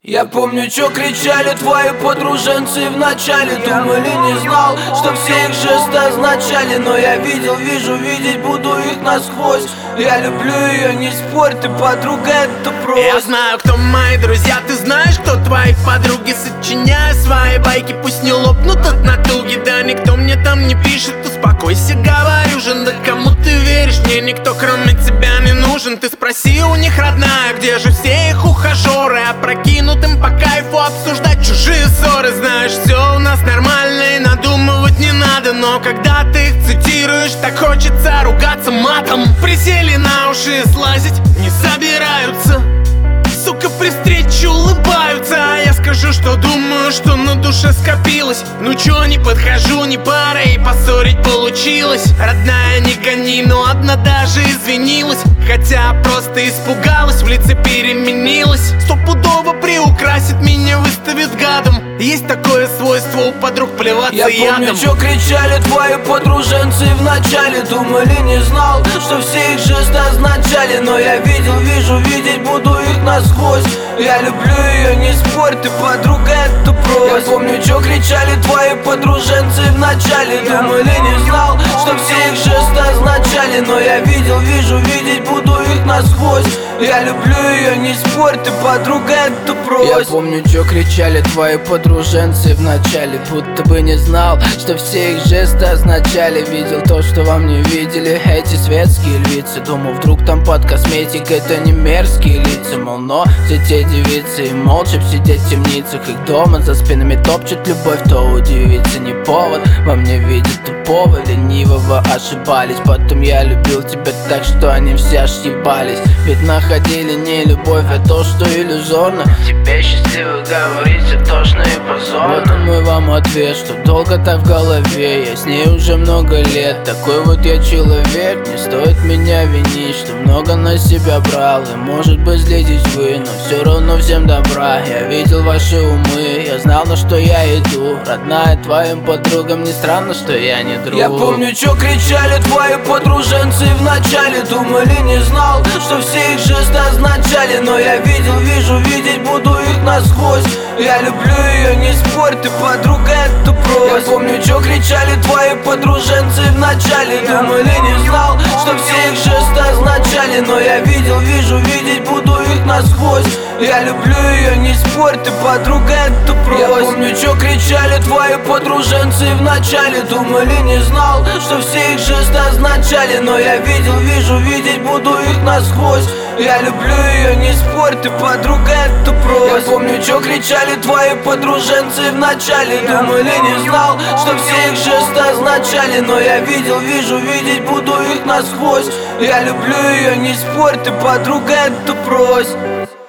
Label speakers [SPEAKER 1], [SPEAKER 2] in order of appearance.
[SPEAKER 1] Я помню, чё кричали твои подруженцы в начале. Думали, не знал, что все их жесты означали. Но я видел, вижу, видеть буду их насквозь. Я люблю ее, не спорь, ты подруга, это просто.
[SPEAKER 2] Я знаю, кто мои друзья, ты знаешь, кто твои подруги. Сочиняю свои байки, пусть не лопнут от натуги. Да никто мне там не пишет, успокойся, говорю же. Да кому ты веришь, мне никто кроме тебя не нужен. Ты спроси у них, родная, где же все их ухажеры. Опрокинутым по кайфу обсуждать чужие ссоры. Знаешь, все у нас нормально и надумывать не надо. Но когда ты их цитируешь, так хочется ругаться матом. Присели на уши слазить, не собираются. Сука, при встрече улыбаются. А я скажу, что думаю, что на душе скопилось. Ну чё, не подхожу, не пара, и поссорить получилось. Родная, не гони, но одна даже извинилась. Хотя просто испугалась, в лице переменилась. Стопудово приукрасит меня, выставит гадом. Есть такое свойство у подруг плеваться ядом.
[SPEAKER 1] Я помню, чё кричали твои подруженцы в начале. Думали, не знал, что все их жесты означали. Но я видел, вижу, видеть буду их насквозь. Я люблю ее, не спорь, ты подруга, это просто. Я помню, чё кричали твои подруженцы в начале. Думали, не знал, что все их жесты означали. Но я видел, вижу, видеть буду их насквозь. Я люблю ее, не спорь, ты подруга, это просто. Я помню, чё кричали твои подруженцы в начале. Будто бы не знал, что все их жесты означали. Видел то, что вам не видели эти светские лица. Думал, вдруг там под косметикой это не мерзкие лица. Мол, но все те девицы и молча сидят в темницах. Их дома за спинами топчет любовь, то удивиться не повод. Во мне видят тупого, ленивого, ошибались. Потом я любил тебя так, что они все ошибались. Ведь находили не любовь, а то, что иллюзорно. Тебе счастливо говорить, а тошно и позорно. Вот он мой вам ответ, что долго так в голове. Я с ней уже много лет, такой вот я человек. Не стоит меня винить, что много на себя брал. И может быть злитесь вы, но все равно всем добра. Я видел ваши умы, я знал, на что я иду. Родная, твоим подругам не странно, что я не друг. Я помню, чё кричали твои подруженцы в начале. Думали, не знал, что все их жесты означали. Но я видел, вижу, видеть буду их насквозь. Я люблю ее, не спорь, ты подруга, это просто. Я помню, чё кричали твои подруженцы в начале. Думали, не знал, что все их жесты означали. Но я видел, вижу, видеть буду их насквозь. Я люблю ее, не спорь, ты подруга, это просто. Я помню, чё кричали твои подруженцы в начале. Думали, не знал, что все их жесты означали. Но я видел, вижу, видеть буду их насквозь. Я люблю ее, не спорь, ты подруга, это просто. Я помню, чё кричали твои подруженцы в начале. Думали, не знал, что все их жесты означали. Но я видел, вижу, видеть буду их насквозь. Я люблю ее, не спорь, ты подруга, это просто.